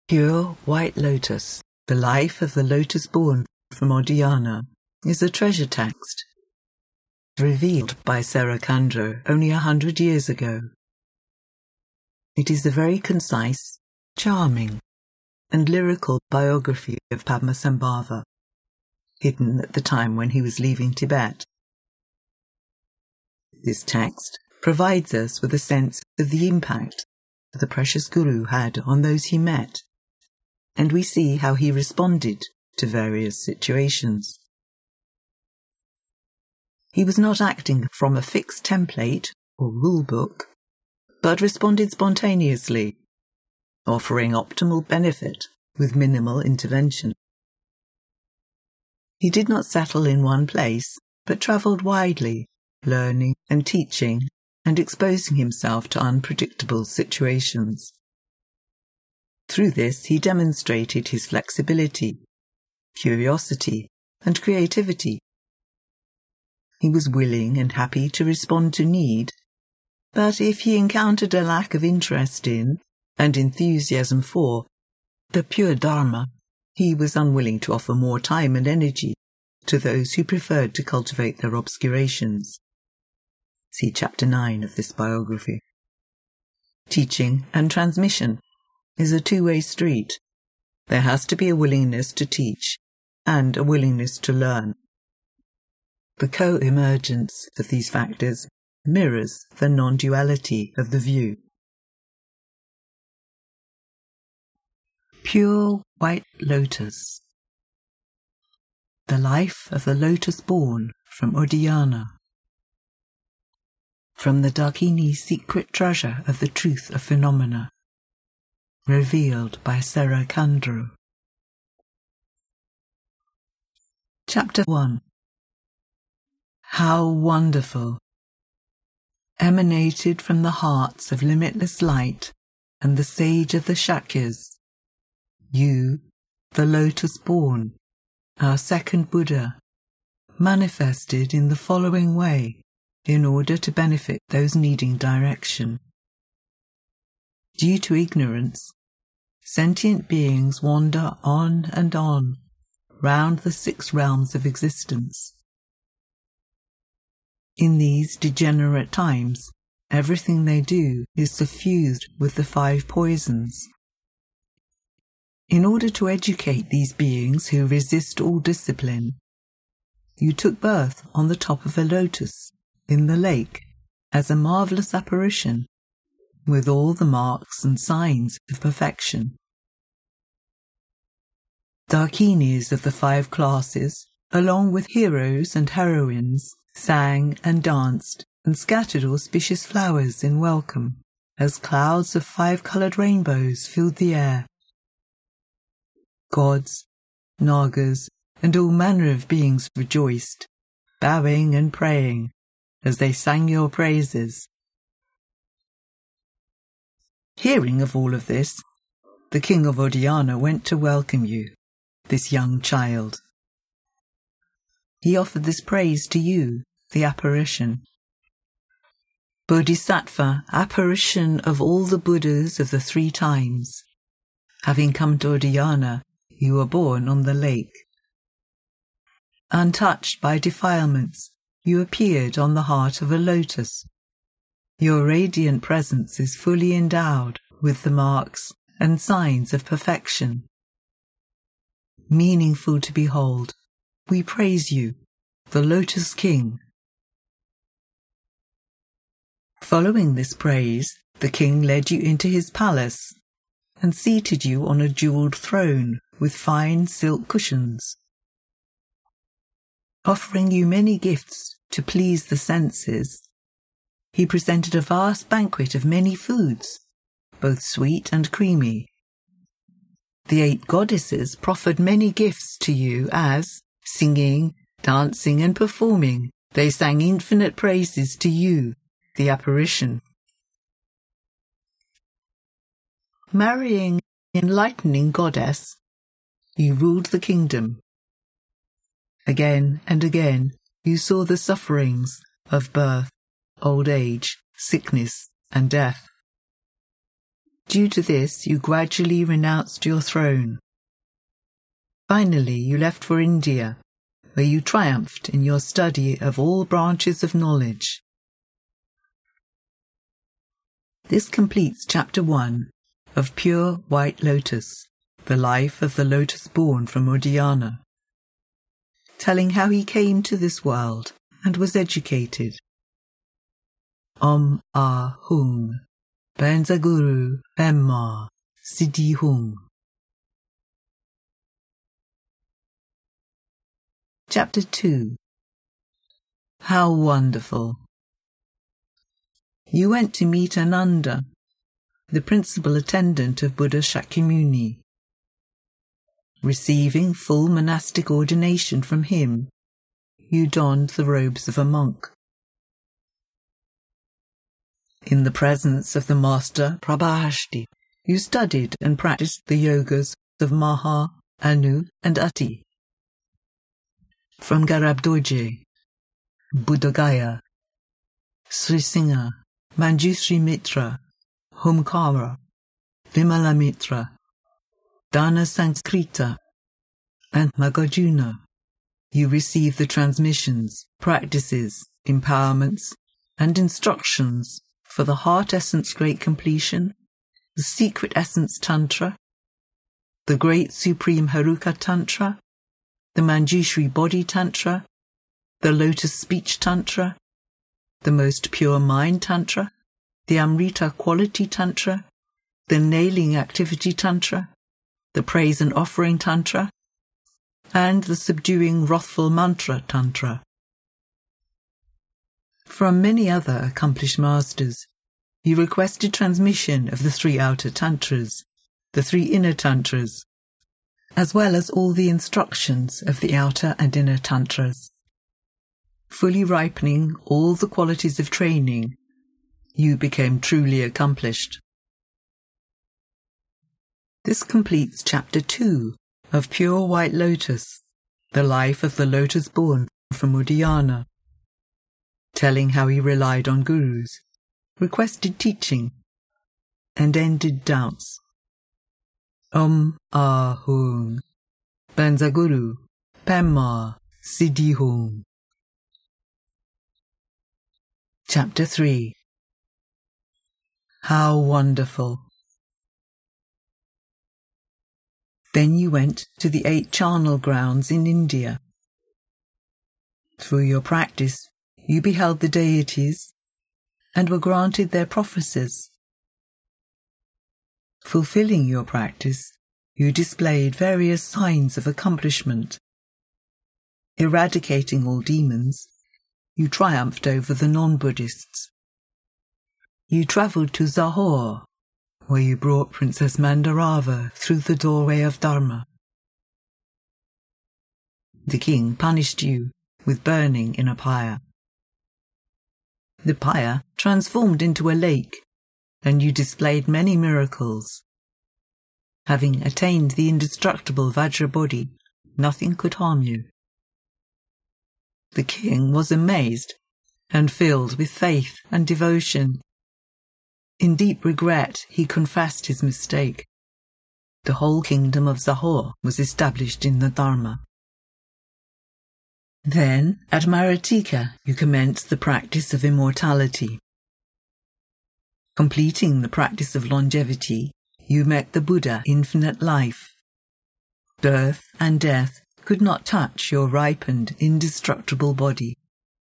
Pure White Lotus, The Life of the Lotus Born from Odhyana, is a treasure text revealed by Sarakandra only 100 years ago. It is a very concise, charming, and lyrical biography of Padmasambhava, hidden at the time when he was leaving Tibet. This text provides us with a sense of the impact the precious Guru had on those he met, and we see how he responded to various situations. He was not acting from a fixed template or rule book, but responded spontaneously, offering optimal benefit with minimal intervention. He did not settle in one place, but travelled widely, learning and teaching and exposing himself to unpredictable situations. Through this, he demonstrated his flexibility, curiosity, and creativity. He was willing and happy to respond to need, but if he encountered a lack of interest in and enthusiasm for the pure Dharma, he was unwilling to offer more time and energy to those who preferred to cultivate their obscurations. See Chapter 9 of this biography. Teaching and transmission is a two-way street. There has to be a willingness to teach and a willingness to learn. The co-emergence of these factors mirrors the non-duality of the view. Pure White Lotus, The Life of the Lotus Born from Odhyana. From the Dakini Secret Treasure of the Truth of Phenomena, revealed by Sarakandra. Chapter 1. How wonderful! Emanated from the hearts of limitless light and the sage of the Shakyas, you, the Lotus Born, our second Buddha, manifested in the following way in order to benefit those needing direction. Due to ignorance, sentient beings wander on and on, round the 6 realms of existence. In these degenerate times, everything they do is suffused with the 5 poisons. In order to educate these beings who resist all discipline, you took birth on the top of a lotus in the lake as a marvellous apparition, with all the marks and signs of perfection. Dakinis of the 5 classes, along with heroes and heroines, sang and danced and scattered auspicious flowers in welcome, as clouds of 5-coloured rainbows filled the air. Gods, Nagas, and all manner of beings rejoiced, bowing and praying, as they sang your praises. Hearing of all of this, the king of Odhyana went to welcome you, this young child. He offered this praise to you, the apparition. Bodhisattva, apparition of all the Buddhas of the 3 times. Having come to Odhyana, you were born on the lake. Untouched by defilements, you appeared on the heart of a lotus. Your radiant presence is fully endowed with the marks and signs of perfection. Meaningful to behold, we praise you, the Lotus King. Following this praise, the king led you into his palace and seated you on a jewelled throne with fine silk cushions. Offering you many gifts to please the senses, he presented a vast banquet of many foods, both sweet and creamy. The 8 goddesses proffered many gifts to you as, singing, dancing and performing, they sang infinite praises to you, the apparition. Marrying enlightening goddess, you ruled the kingdom. Again and again, you saw the sufferings of birth, old age, sickness, and death. Due to this, you gradually renounced your throne. Finally, you left for India, where you triumphed in your study of all branches of knowledge. This completes Chapter 1 of Pure White Lotus, the life of the lotus born from Udayana, telling how he came to this world and was educated. Om Ah Hung, Benza Guru Pema Siddhi Hung. Chapter 2. How wonderful! You went to meet Ananda, the principal attendant of Buddha Shakyamuni. Receiving full monastic ordination from him, you donned the robes of a monk. In the presence of the master Prabhashti, you studied and practiced the yogas of Maha, Anu and Ati. From Garabdoje, Buddhagaya, Srisingha, Manjusri Mitra, Homkara, Vimala Mitra, Dana Sanskrita, and Nagarjuna, you receive the transmissions, practices, empowerments, and instructions for the Heart Essence Great Completion, the Secret Essence Tantra, the Great Supreme Haruka Tantra, the Manjushri Body Tantra, the Lotus Speech Tantra, the Most Pure Mind Tantra, the Amrita Quality Tantra, the Nailing Activity Tantra, the Praise and Offering Tantra, and the Subduing Wrathful Mantra Tantra. From many other accomplished masters, you requested transmission of the 3 outer tantras, the 3 inner tantras, as well as all the instructions of the outer and inner tantras. Fully ripening all the qualities of training, you became truly accomplished. This completes Chapter 2 of Pure White Lotus, the life of the lotus born from Udayana, telling how he relied on gurus, requested teaching, and ended doubts. Om Ah Hung, Benza Guru Pema Siddhi Hung. Chapter 3. How wonderful! Then you went to the 8 charnel grounds in India. Through your practice, you beheld the deities and were granted their prophecies. Fulfilling your practice, you displayed various signs of accomplishment. Eradicating all demons, you triumphed over the non-Buddhists. You travelled to Zahor, where you brought Princess Mandarava through the doorway of Dharma. The king punished you with burning in a pyre. The pyre transformed into a lake, and you displayed many miracles. Having attained the indestructible Vajra body, nothing could harm you. The king was amazed and filled with faith and devotion. In deep regret, he confessed his mistake. The whole kingdom of Zahor was established in the Dharma. Then, at Maratika, you commenced the practice of immortality. Completing the practice of longevity, you met the Buddha Infinite Life. Birth and death could not touch your ripened, indestructible body.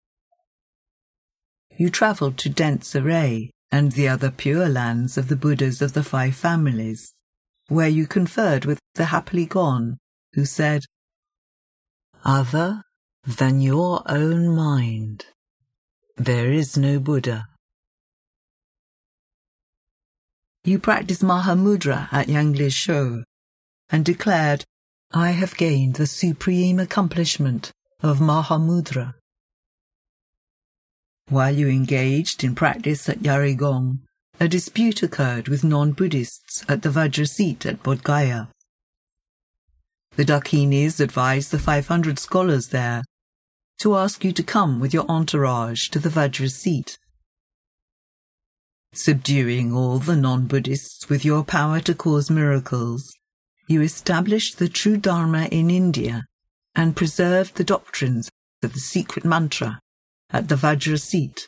You travelled to Dentsaray and the other pure lands of the Buddhas of the 5 families, where you conferred with the happily gone, who said, "Other than your own mind, there is no Buddha." You practiced Mahamudra at Yangle Sho and declared, "I have gained the supreme accomplishment of Mahamudra." While you engaged in practice at Yarigong, a dispute occurred with non-Buddhists at the Vajra seat at Bodh Gaya. The Dakinis advised the 500 scholars there to ask you to come with your entourage to the Vajra seat. Subduing all the non-Buddhists with your power to cause miracles, you established the true Dharma in India and preserved the doctrines of the secret mantra at the Vajra seat.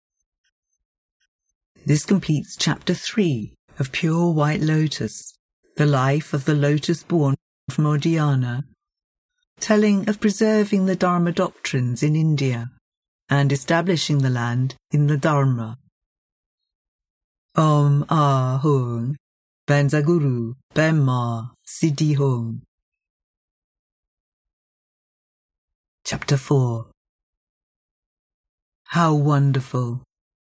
This completes Chapter 3 of Pure White Lotus, the life of the lotus born from Odhyana, telling of preserving the Dharma doctrines in India and establishing the land in the Dharma. Om Ahung, Benza Guru, Benma, Siddhi Hum. Chapter 4. How wonderful!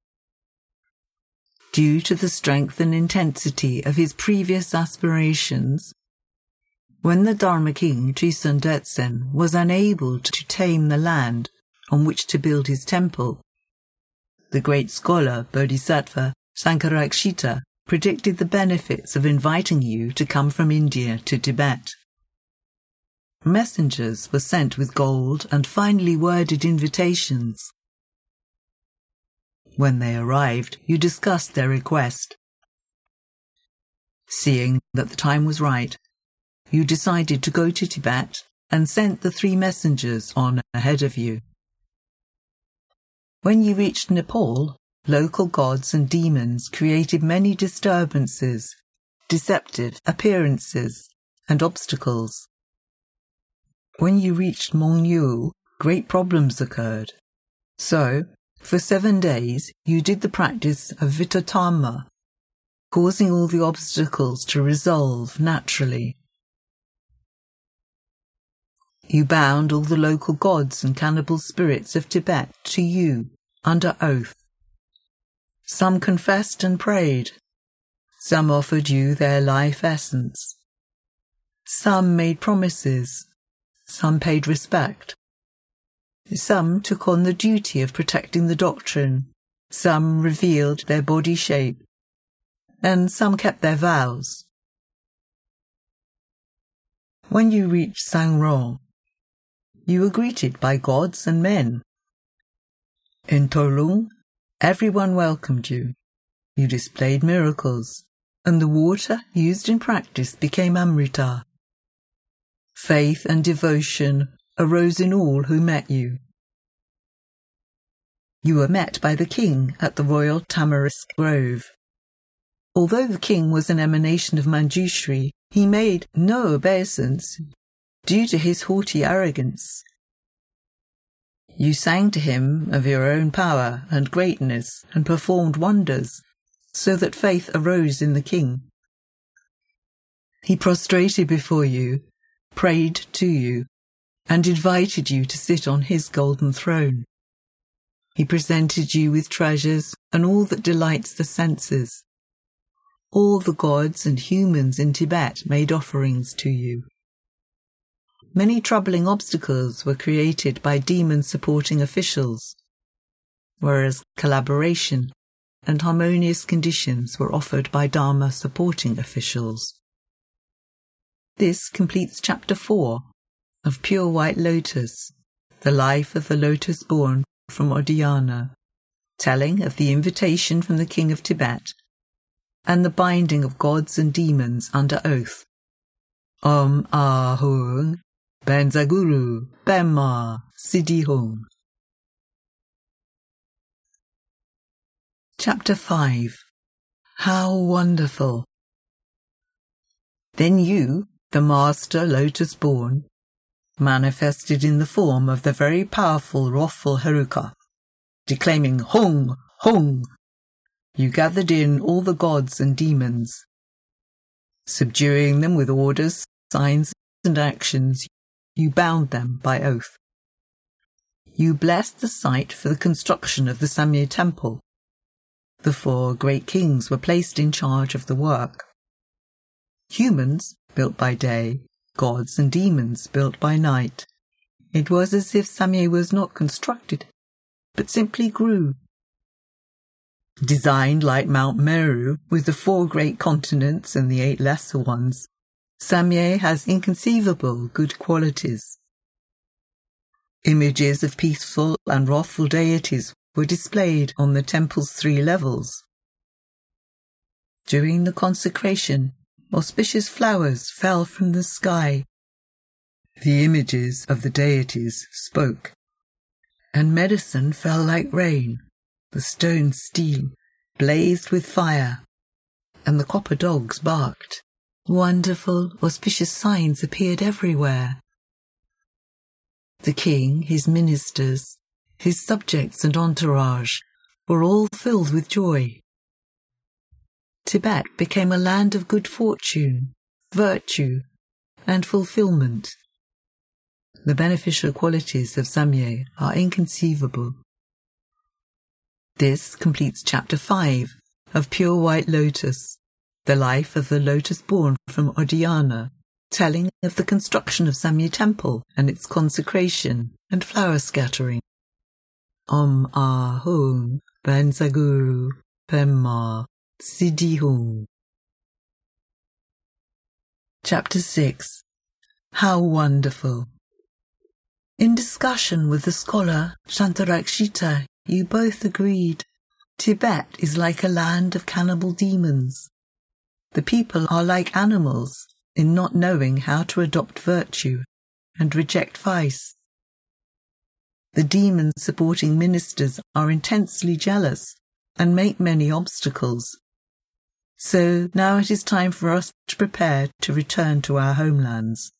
Due to the strength and intensity of his previous aspirations, when the Dharma king Trison Detsen was unable to tame the land on which to build his temple, the great scholar Bodhisattva Sankarakshita predicted the benefits of inviting you to come from India to Tibet. Messengers were sent with gold and finely worded invitations. When they arrived, you discussed their request. Seeing that the time was right, you decided to go to Tibet and sent the 3 messengers on ahead of you. When you reached Nepal, local gods and demons created many disturbances, deceptive appearances, and obstacles. When you reached Mongyu, great problems occurred. So, for 7 days, you did the practice of Vitatama, causing all the obstacles to resolve naturally. You bound all the local gods and cannibal spirits of Tibet to you under oath. Some confessed and prayed. Some offered you their life essence. Some made promises. Some paid respect. Some took on the duty of protecting the doctrine. Some revealed their body shape. And some kept their vows. When you reached Sangrong, you were greeted by gods and men. In Tolung, everyone welcomed you. You displayed miracles, and the water used in practice became Amrita. Faith and devotion arose in all who met you. You were met by the king at the royal tamarisk grove. Although the king was an emanation of Manjushri, he made no obeisance due to his haughty arrogance. You sang to him of your own power and greatness and performed wonders, so that faith arose in the king. He prostrated before you, prayed to you, and invited you to sit on his golden throne. He presented you with treasures and all that delights the senses. All the gods and humans in Tibet made offerings to you. Many troubling obstacles were created by demon-supporting officials, whereas collaboration and harmonious conditions were offered by Dharma-supporting officials. This completes Chapter 4 of Pure White Lotus, the life of the lotus born from Odhyana, telling of the invitation from the king of Tibet and the binding of gods and demons under oath. Om Ahung, Benza Guru, Benma, Siddhi Hum. Chapter 5. How wonderful! Then you, the Master Lotus-born, manifested in the form of the very powerful wrathful Heruka, declaiming Hung, Hung. You gathered in all the gods and demons. Subduing them with orders, signs, and actions, you bound them by oath. You blessed the site for the construction of the Samye temple. The 4 great kings were placed in charge of the work. Humans built by day, gods and demons built by night. It was as if Samye was not constructed, but simply grew. Designed like Mount Meru, with the 4 great continents and the 8 lesser ones, Samye has inconceivable good qualities. Images of peaceful and wrathful deities were displayed on the temple's 3 levels. During the consecration, auspicious flowers fell from the sky. The images of the deities spoke, and medicine fell like rain. The stone steel blazed with fire, and the copper dogs barked. Wonderful, auspicious signs appeared everywhere. The king, his ministers, his subjects and entourage were all filled with joy. Tibet became a land of good fortune, virtue, and fulfillment. The beneficial qualities of Samye are inconceivable. This completes Chapter 5 of Pure White Lotus, the life of the lotus born from Odhyana, telling of the construction of Samye Temple and its consecration and flower scattering. Om Ahum Benzaguru Pema Siddhihum. Chapter 6. How wonderful! In discussion with the scholar Shantarakshita, you both agreed, Tibet is like a land of cannibal demons. The people are like animals in not knowing how to adopt virtue and reject vice. The demons supporting ministers are intensely jealous and make many obstacles. So now it is time for us to prepare to return to our homelands.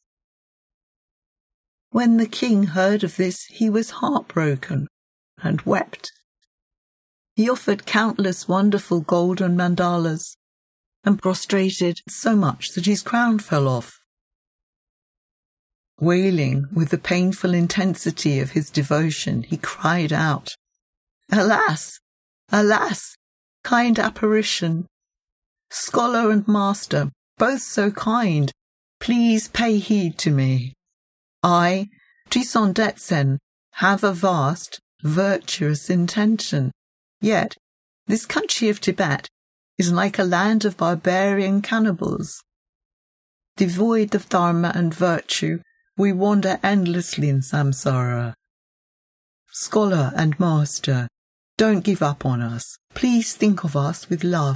When the king heard of this, he was heartbroken and wept. He offered countless wonderful golden mandalas and prostrated so much that his crown fell off. Wailing with the painful intensity of his devotion, he cried out, "Alas! Alas! Kind apparition! Scholar and master, both so kind, please pay heed to me. I, Trison Detsen, have a vast, virtuous intention, yet this country of Tibet is like a land of barbarian cannibals. Devoid of dharma and virtue, we wander endlessly in samsara. Scholar and master, don't give up on us. Please think of us with love.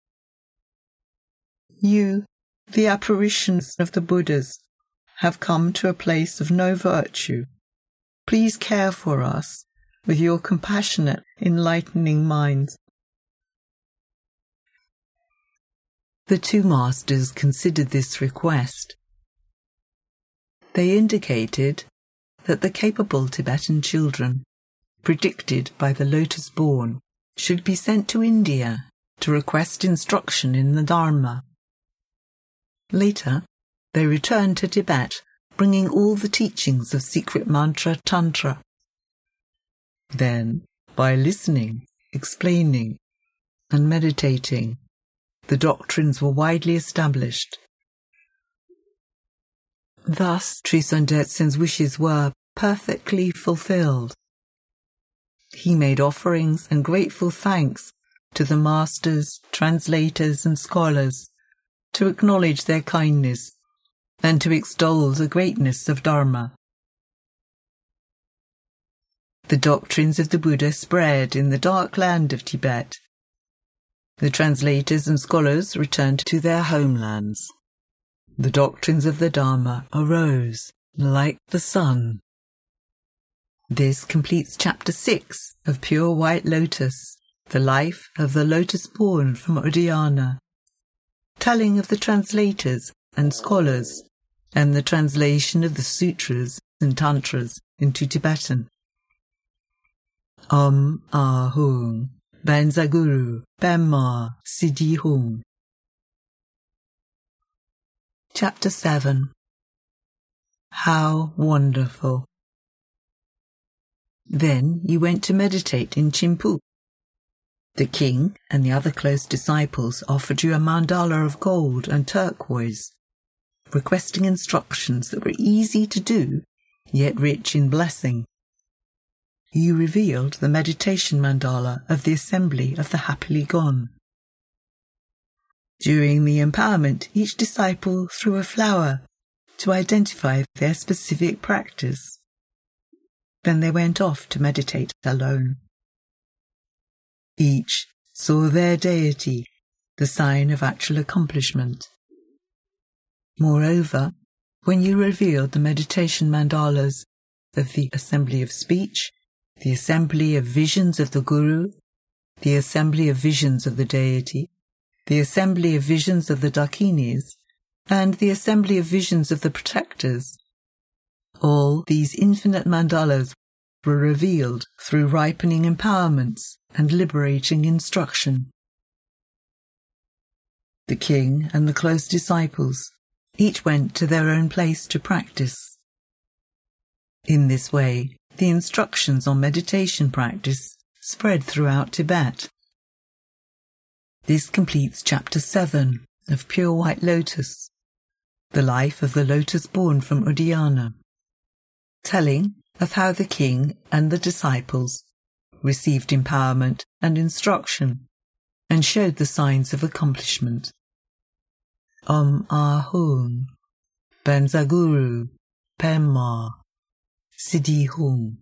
You, the apparitions of the Buddhas, have come to a place of no virtue. Please care for us with your compassionate, enlightening minds." The two masters considered this request. They indicated that the capable Tibetan children, predicted by the lotus-born, should be sent to India to request instruction in the Dharma. Later, they returned to Tibet, bringing all the teachings of secret mantra tantra. Then, by listening, explaining, and meditating, the doctrines were widely established. Thus, Trison Detsen's wishes were perfectly fulfilled. He made offerings and grateful thanks to the masters, translators, and scholars to acknowledge their kindness and to extol the greatness of Dharma. The doctrines of the Buddha spread in the dark land of Tibet. The translators and scholars returned to their homelands. The doctrines of the Dharma arose like the sun. This completes Chapter 6 of Pure White Lotus, the life of the lotus born from Odhyana, telling of the translators and scholars and the translation of the sutras and tantras into Tibetan. Om Ahum Benzaguru Pema Siddhihum. Chapter 7. How wonderful! Then you went to meditate in Chimpu. The king and the other close disciples offered you a mandala of gold and turquoise, requesting instructions that were easy to do, yet rich in blessing. You revealed the meditation mandala of the assembly of the happily gone. During the empowerment, each disciple threw a flower to identify their specific practice. Then they went off to meditate alone. Each saw their deity, the sign of actual accomplishment. Moreover, when you revealed the meditation mandalas of the assembly of speech, the assembly of visions of the Guru, the assembly of visions of the deity, the assembly of visions of the Dakinis, and the assembly of visions of the protectors, all these infinite mandalas were revealed through ripening empowerments and liberating instruction. The king and the close disciples each went to their own place to practice. In this way, the instructions on meditation practice spread throughout Tibet. This completes Chapter 7 of Pure White Lotus, the life of the lotus born from Udayana, telling of how the king and the disciples received empowerment and instruction and showed the signs of accomplishment. Om Ahum, Benzaguru, Pema, Siddhi Hum.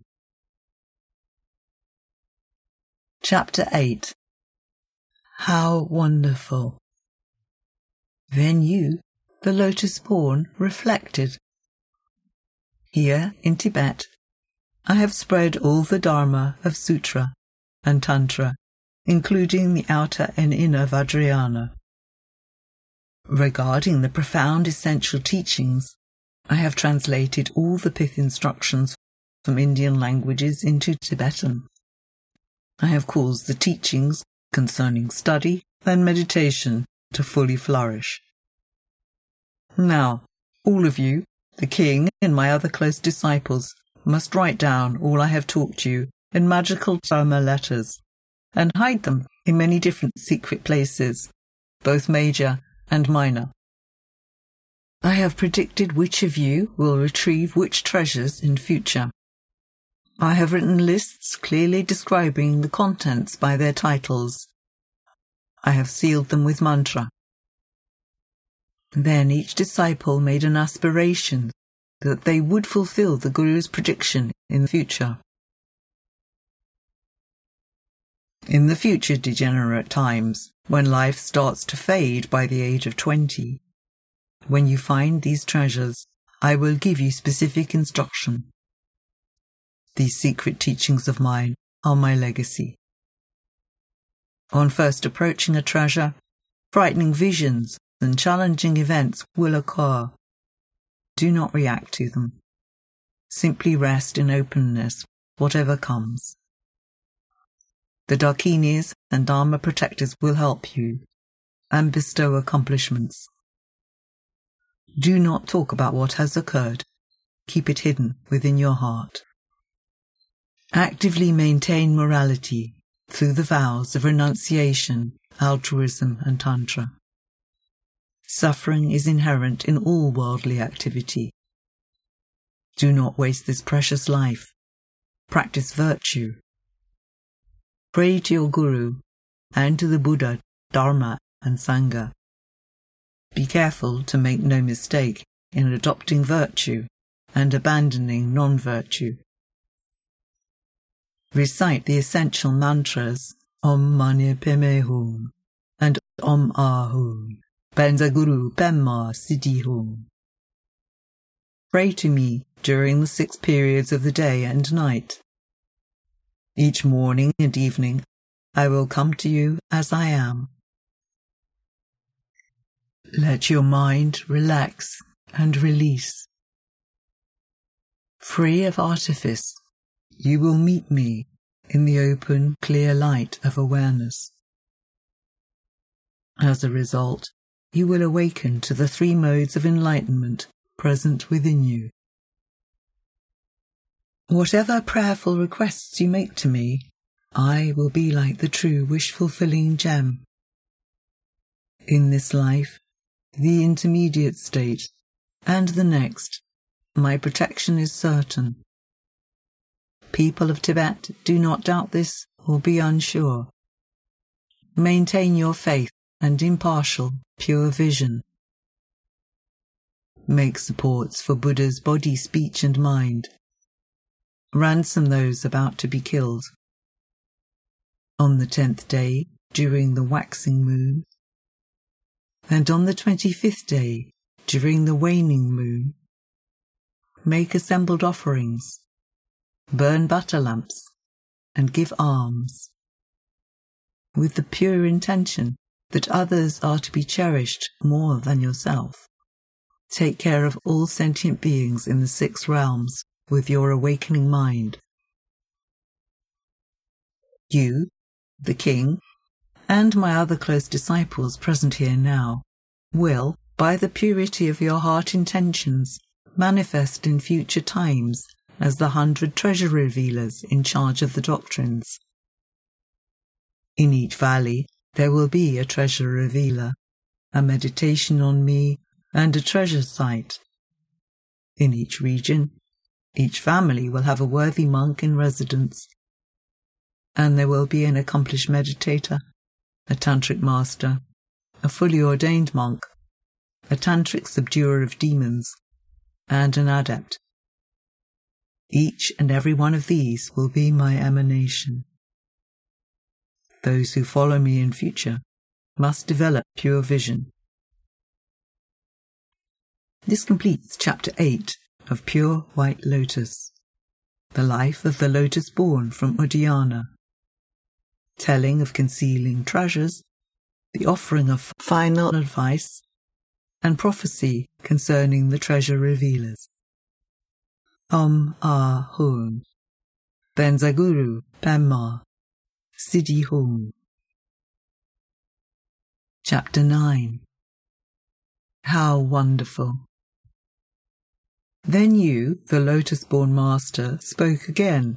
Chapter 8. How wonderful! Then you, the lotus-born, reflected. Here in Tibet, I have spread all the Dharma of Sutra and Tantra, including the outer and inner Vajrayana. Regarding the profound essential teachings, I have translated all the pith instructions from Indian languages into Tibetan. I have caused the teachings concerning study and meditation to fully flourish. Now, all of you, the king and my other close disciples, must write down all I have taught you in magical Dharma letters, and hide them in many different secret places, both major and minor. I have predicted which of you will retrieve which treasures in future. I have written lists clearly describing the contents by their titles. I have sealed them with mantra. Then each disciple made an aspiration that they would fulfill the Guru's prediction in the future. In the future degenerate times, when life starts to fade by the age of 20, when you find these treasures, I will give you specific instruction. These secret teachings of mine are my legacy. On first approaching a treasure, frightening visions and challenging events will occur. Do not react to them. Simply rest in openness, whatever comes. The Dakinis and Dharma protectors will help you and bestow accomplishments. Do not talk about what has occurred. Keep it hidden within your heart. Actively maintain morality through the vows of renunciation, altruism, and Tantra. Suffering is inherent in all worldly activity. Do not waste this precious life. Practice virtue. Pray to your Guru and to the Buddha, Dharma, and Sangha. Be careful to make no mistake in adopting virtue and abandoning non-virtue. Recite the essential mantras Om Mani Padme Hum and Om Ahum, Benzaguru Pema Siddhi Hum. Pray to me during the 6 periods of the day and night. Each morning and evening I will come to you as I am. Let your mind relax and release. Free of artifice, you will meet me in the open, clear light of awareness. As a result, you will awaken to the 3 modes of enlightenment present within you. Whatever prayerful requests you make to me, I will be like the true wish-fulfilling gem. In this life, the intermediate state, and the next, my protection is certain. People of Tibet, do not doubt this or be unsure. Maintain your faith and impartial, pure vision. Make supports for Buddha's body, speech, and mind. Ransom those about to be killed. On the 10th day, during the waxing moon, And on the 25th day, during the waning moon, make assembled offerings, burn butter lamps, and give alms, with the pure intention that others are to be cherished more than yourself. Take care of all sentient beings in the 6 realms with your awakening mind. You, the king, and my other close disciples present here now, will, by the purity of your heart intentions, manifest in future times as the 100 treasure revealers in charge of the doctrines. In each valley there will be a treasure revealer, a meditation on me, and a treasure site. In each region, each family will have a worthy monk in residence, and there will be an accomplished meditator, a tantric master, a fully ordained monk, a tantric subduer of demons, and an adept. Each and every one of these will be my emanation. Those who follow me in future must develop pure vision. This completes Chapter 8 of Pure White Lotus, the life of the lotus born from Udayana, telling of concealing treasures, the offering of final advice, and prophecy concerning the treasure revealers. Hum. Benzaguru Pema Siddhi Hum. Chapter 9. How wonderful! Then you, the lotus-born master, spoke again.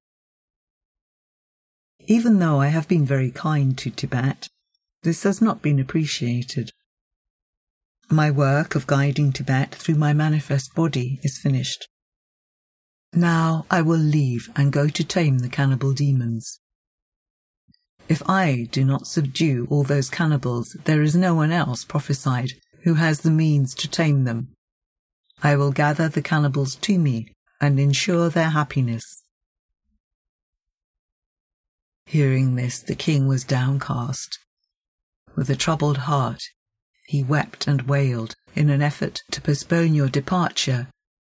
Even though I have been very kind to Tibet, this has not been appreciated. My work of guiding Tibet through my manifest body is finished. Now I will leave and go to tame the cannibal demons. If I do not subdue all those cannibals, there is no one else prophesied who has the means to tame them. I will gather the cannibals to me and ensure their happiness. Hearing this, the king was downcast. With a troubled heart, he wept and wailed in an effort to postpone your departure.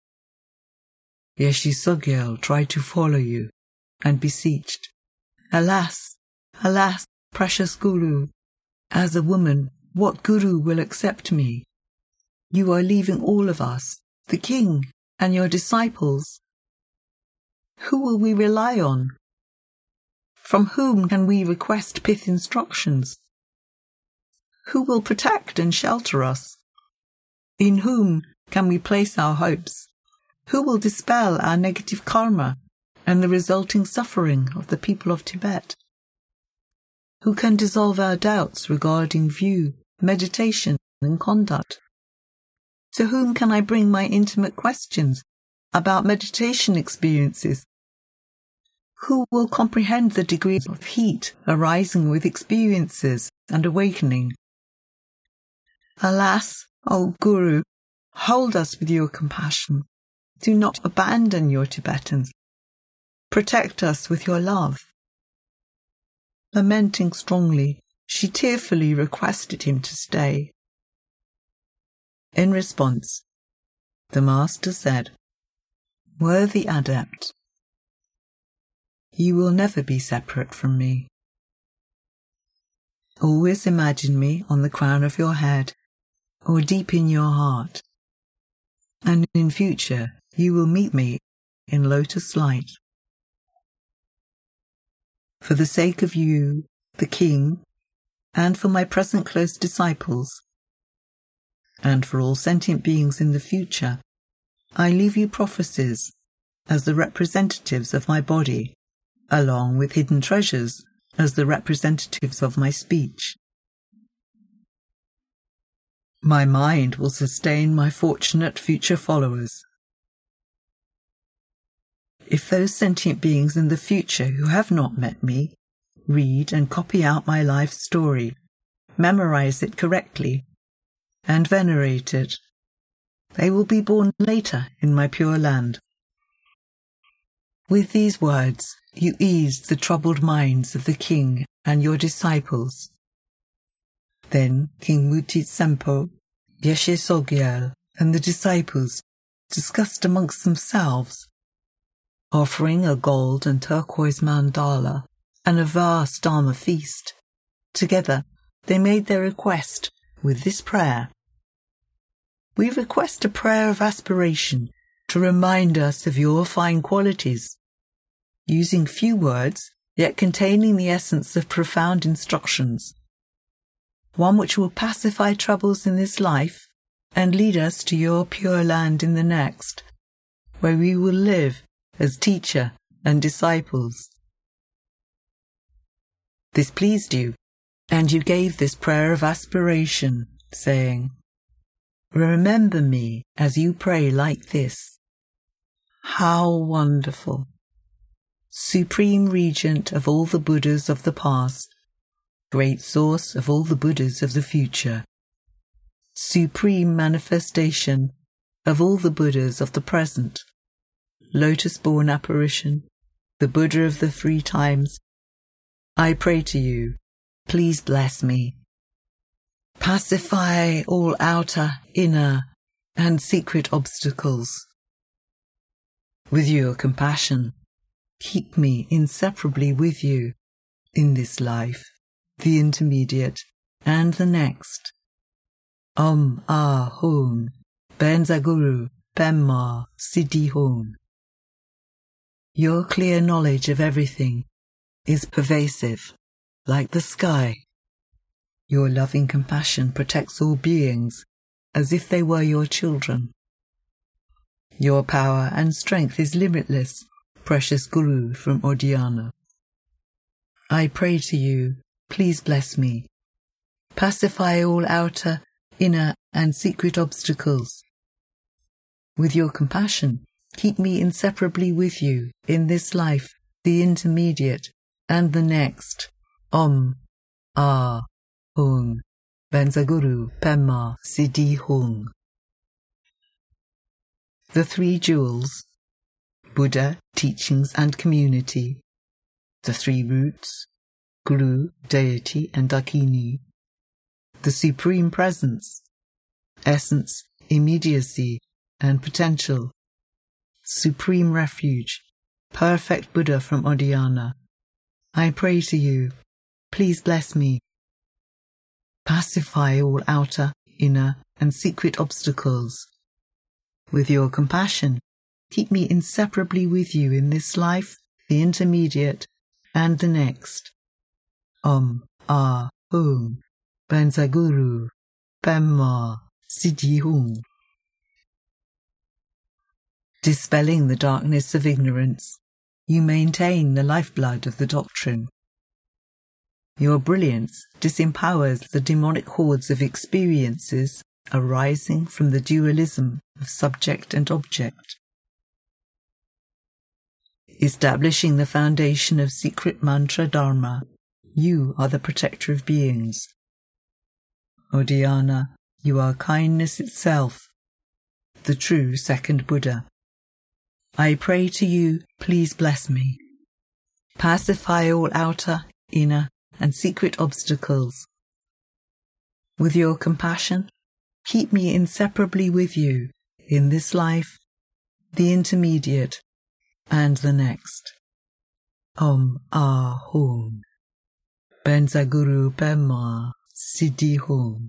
Yeshi Sogyal tried to follow you and beseeched, Alas, alas, precious Guru! As a woman, what Guru will accept me? You are leaving all of us, the king and your disciples. Who will we rely on? From whom can we request pith instructions? Who will protect and shelter us? In whom can we place our hopes? Who will dispel our negative karma and the resulting suffering of the people of Tibet? Who can dissolve our doubts regarding view, meditation, and conduct? To whom can I bring my intimate questions about meditation experiences? Who will comprehend the degrees of heat arising with experiences and awakening? Alas, O Guru, hold us with your compassion. Do not abandon your Tibetans. Protect us with your love. Lamenting strongly, she tearfully requested him to stay. In response, the master said, Worthy adept, you will never be separate from me. Always imagine me on the crown of your head or deep in your heart, and in future you will meet me in lotus light. For the sake of you, the king, and for my present close disciples, and for all sentient beings in the future, I leave you prophecies as the representatives of my body, along with hidden treasures as the representatives of my speech. My mind will sustain my fortunate future followers. If those sentient beings in the future who have not met me read and copy out my life story, memorize it correctly, and venerate it, they will be born later in my pure land. With these words, you eased the troubled minds of the king and your disciples. Then King Mutit Sempo, Yeshe Sogyal, and the disciples discussed amongst themselves, offering a gold and turquoise mandala and a vast Dharma feast. Together they made their request with this prayer. We request a prayer of aspiration to remind us of your fine qualities, using few words, yet containing the essence of profound instructions, one which will pacify troubles in this life and lead us to your pure land in the next, where we will live as teacher and disciples. This pleased you, and you gave this prayer of aspiration, saying, "Remember me as you pray like this. How wonderful! Supreme Regent of all the Buddhas of the past, great source of all the Buddhas of the future, supreme manifestation of all the Buddhas of the present, lotus-born apparition, the Buddha of the three times, I pray to you, please bless me. Pacify all outer, inner, and secret obstacles. With your compassion, keep me inseparably with you in this life, the intermediate, and the next. Om Ah Hum, Benza Guru, Pema Siddhi Hum. Your clear knowledge of everything is pervasive, like the sky. Your loving compassion protects all beings as if they were your children. Your power and strength is limitless, precious Guru from Odhyana. I pray to you, please bless me. Pacify all outer, inner, and secret obstacles. With your compassion, keep me inseparably with you in this life, the intermediate, and the next. Om Ah Hum, Benza Guru, Pema Siddhi Hum. The three jewels, Buddha, teachings and community, the three roots, Guru, deity and Dakini, the supreme presence, essence, immediacy and potential, supreme refuge, perfect Buddha from Odhyana. I pray to you, please bless me. Pacify all outer, inner and secret obstacles. With your compassion, keep me inseparably with you in this life, the intermediate, and the next. Om Ah Hum, Benza Guru, Pema Siddhi Hum. Dispelling the darkness of ignorance, you maintain the lifeblood of the doctrine. Your brilliance disempowers the demonic hordes of experiences arising from the dualism of subject and object. Establishing the foundation of secret mantra dharma, you are the protector of beings. Odhyana, you are kindness itself, the true second Buddha. I pray to you, please bless me. Pacify all outer, inner, and secret obstacles. With your compassion, keep me inseparably with you in this life, the intermediate, and the next. Om Ah Hum, Benza Guru Pema Siddhi Hum.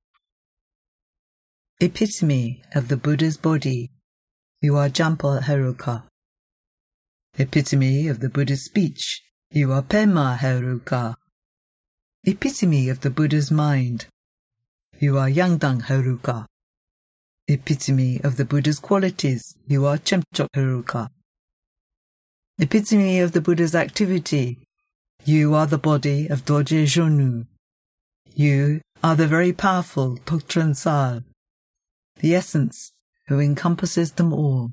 Epitome of the Buddha's body, you are Jampa Heruka. Epitome of the Buddha's speech, you are Pema Heruka. Epitome of the Buddha's mind, you are Yangdang Heruka. Epitome of the Buddha's qualities, you are Chemchok Heruka. Epitome of the Buddha's activity, you are the body of Dorje Jonu. You are the very powerful Tokchen Sal, the essence who encompasses them all.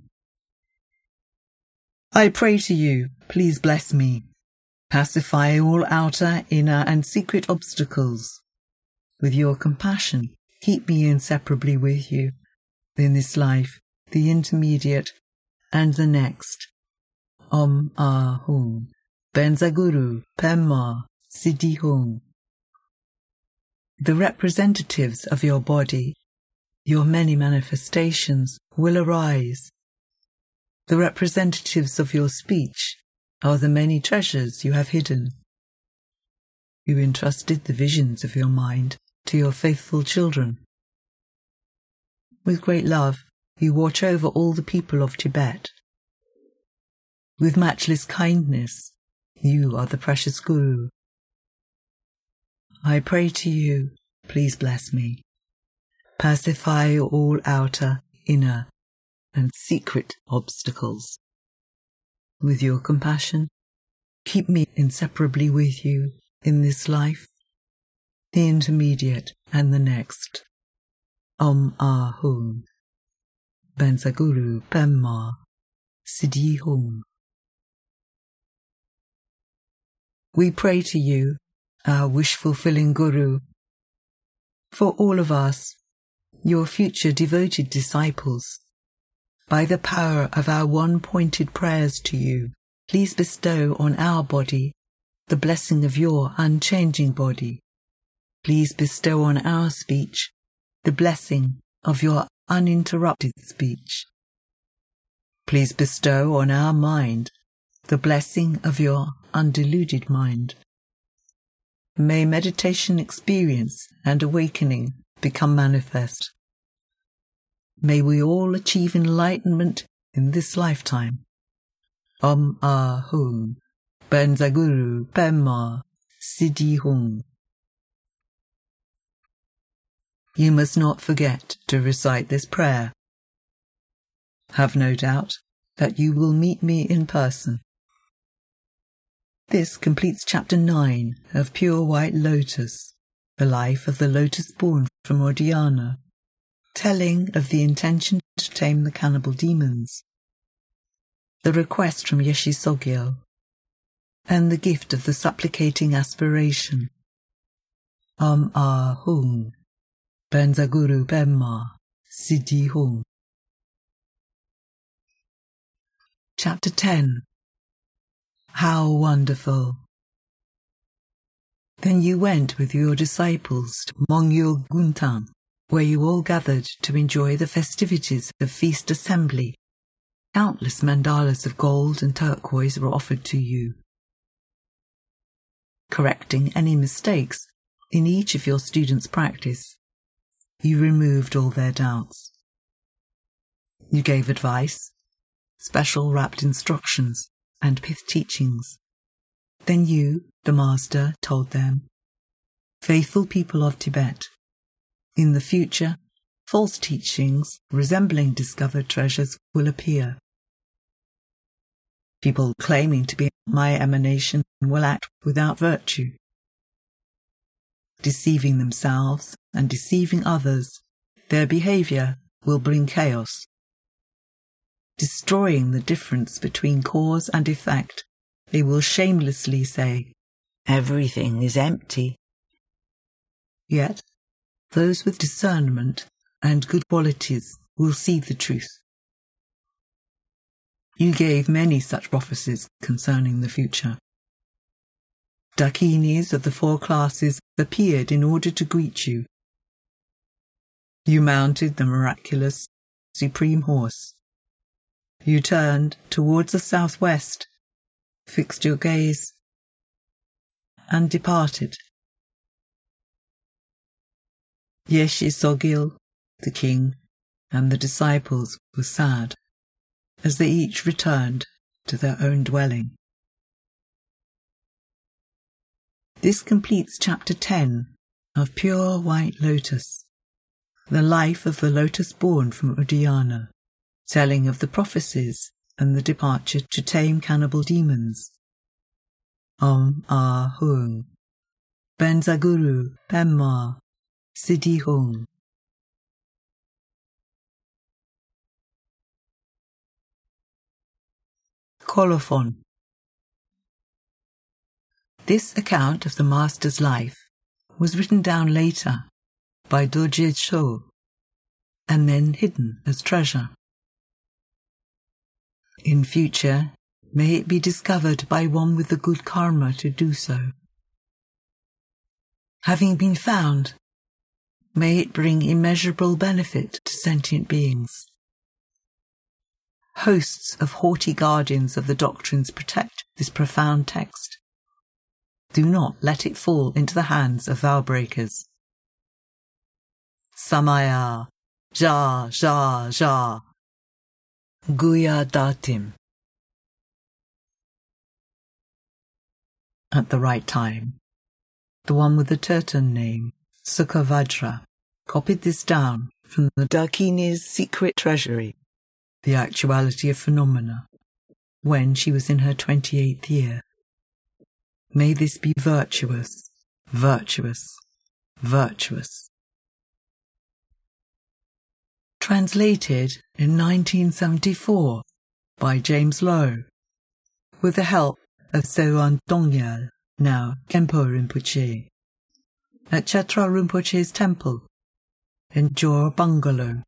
I pray to you, please bless me. Pacify all outer, inner, and secret obstacles. With your compassion, keep me inseparably with you in this life, the intermediate, and the next. Om Ah Hum, Benza Guru, Pema Siddhi Hum. The representatives of your body, your many manifestations, will arise. The representatives of your speech are the many treasures you have hidden. You entrusted the visions of your mind to your faithful children. With great love, you watch over all the people of Tibet. With matchless kindness, you are the precious Guru. I pray to you, please bless me. Pacify all outer, inner, and secret obstacles. With your compassion, keep me inseparably with you in this life, the intermediate and the next. Hum. Benza Guru Pema Siddhi Hum. We pray to you, our wish-fulfilling Guru, for all of us, your future devoted disciples. By the power of our one-pointed prayers to you, please bestow on our body the blessing of your unchanging body. Please bestow on our speech the blessing of your uninterrupted speech. Please bestow on our mind the blessing of your undeluded mind. May meditation experience and awakening become manifest. May we all achieve enlightenment in this lifetime. Hum. Benza Guru Pema Siddhi Hum. You must not forget to recite this prayer. Have no doubt that you will meet me in person. This completes chapter 9 of Pure White Lotus, the life of the lotus born from Udayana, telling of the intention to tame the cannibal demons, the request from Yeshe Tsogyal, and the gift of the supplicating aspiration. Hum. Benza Guru Pema Siddhi Hum. Chapter 10. How wonderful! Then you went with your disciples to Mongyur Guntang, where you all gathered to enjoy the festivities of feast assembly. Countless mandalas of gold and turquoise were offered to you. Correcting any mistakes in each of your students' practice, you removed all their doubts. You gave advice, special wrapped instructions, and pith teachings. Then you, the master, told them, faithful people of Tibet, in the future, false teachings resembling discovered treasures will appear. People claiming to be my emanation will act without virtue, deceiving themselves and deceiving others. Their behavior will bring chaos. Destroying the difference between cause and effect, they will shamelessly say, everything is empty. Yet, those with discernment and good qualities will see the truth. You gave many such prophecies concerning the future. Dakinis of the 4 classes appeared in order to greet you. You mounted the miraculous supreme horse. You turned towards the southwest, fixed your gaze, and departed. Yeshe Tsogyal, the king, and the disciples were sad, as they each returned to their own dwelling. This completes chapter 10 of Pure White Lotus, the life of the lotus born from Udayana, telling of the prophecies and the departure to tame cannibal demons. Hum. Benza Guru Pema Siddhi Hum. Colophon. This account of the master's life was written down later by Dorje Cho and then hidden as treasure. In future, may it be discovered by one with the good karma to do so. Having been found, May it bring immeasurable benefit to sentient beings. Hosts of haughty guardians of the doctrines protect this profound text. Do not let it fall into the hands of vow-breakers. Samaya, Ja, Ja, Ja. Guya Datim. At the right time, the one with the Turtan name, Sukhavajra, copied this down from the Dakini's secret treasury, The Actuality of Phenomena, when she was in her 28th year. May this be virtuous, virtuous, virtuous. Translated in 1974 by James Lowe, with the help of Sewan Dongyal, now Khenpo Rinpoche, at Chatra Rinpoche's temple in Jor Bungalow.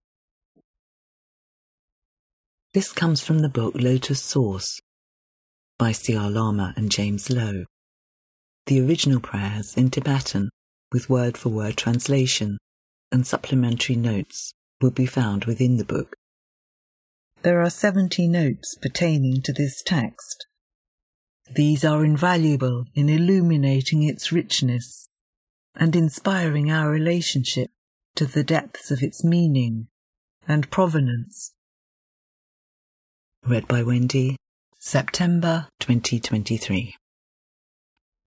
This comes from the book Lotus Source by C.R. Lama and James Lowe. The original prayers in Tibetan with word-for-word translation and supplementary notes will be found within the book. There are 70 notes pertaining to this text. These are invaluable in illuminating its richness and inspiring our relationship to the depths of its meaning and provenance. Read by Wendy, September 2023.